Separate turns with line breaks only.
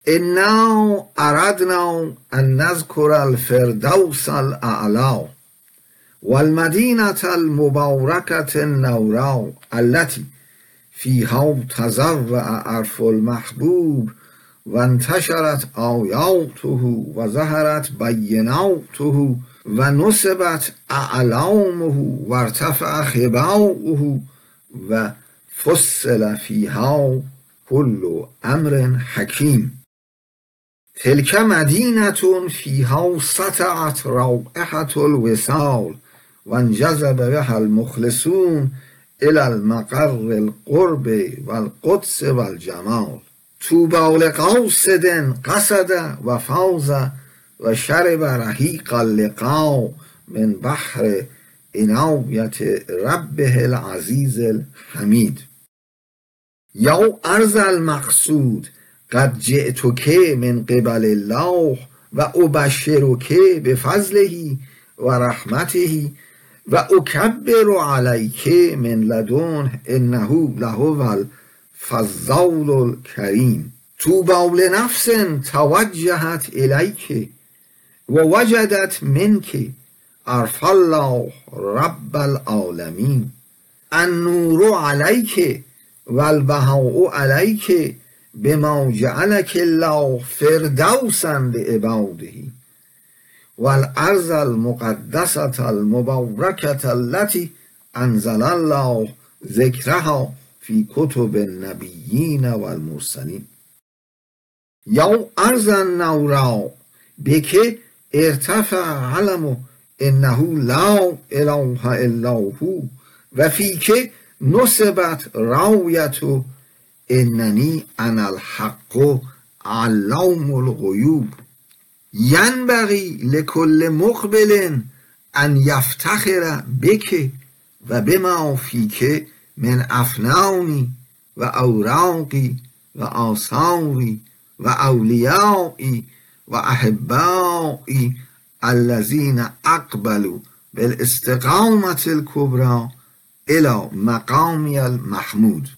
إنا أردنا أن نذكر الفردوس الأعلى والمدينة المباركة النورا التي فيها تزرع عرف المحبوب وانتشرت آياته وظهرت بيناته ونصبت أعلامه وارتفع خباؤه وفصل فيها كل أمر حكيم. تلك مدينة فيها سطعت روائح الوصال وانجذب بها المخلصون إلى المقر القرب والقدس والجمال. طوبى لقاصد قصد وفاز وشرب رحيق اللقاء من بحر عنایة ربه العزیز الحمید. یا ارض المقصود قد جئتك من قبل الله و ابشرك بفضله و رحمته و اکبر علیک من لدنه انه لهو الفضال الکریم. طوبى لنفس توجهت الیک و وجدت منک عرف الله رب العالمین. النور علیک والبهاء علیک بما جعلك الله فردوسا لعباده والارض المقدسة المباركة التي انزل الله ذکرها في كتب النبيين والمرسلين. یا ارض النورا بك ارتفع علم انه لا اله الا هو و فيك نصبت راية انني انا الحق علام الغیوب. ینبغی لكل مقبل ان یفتخر بک و بما فیک من افنانی و اوراقی و آثاری و اولیایی و احبایی الذین اقبلوا بالاستقامة الكبرى الى مقامی المحمود.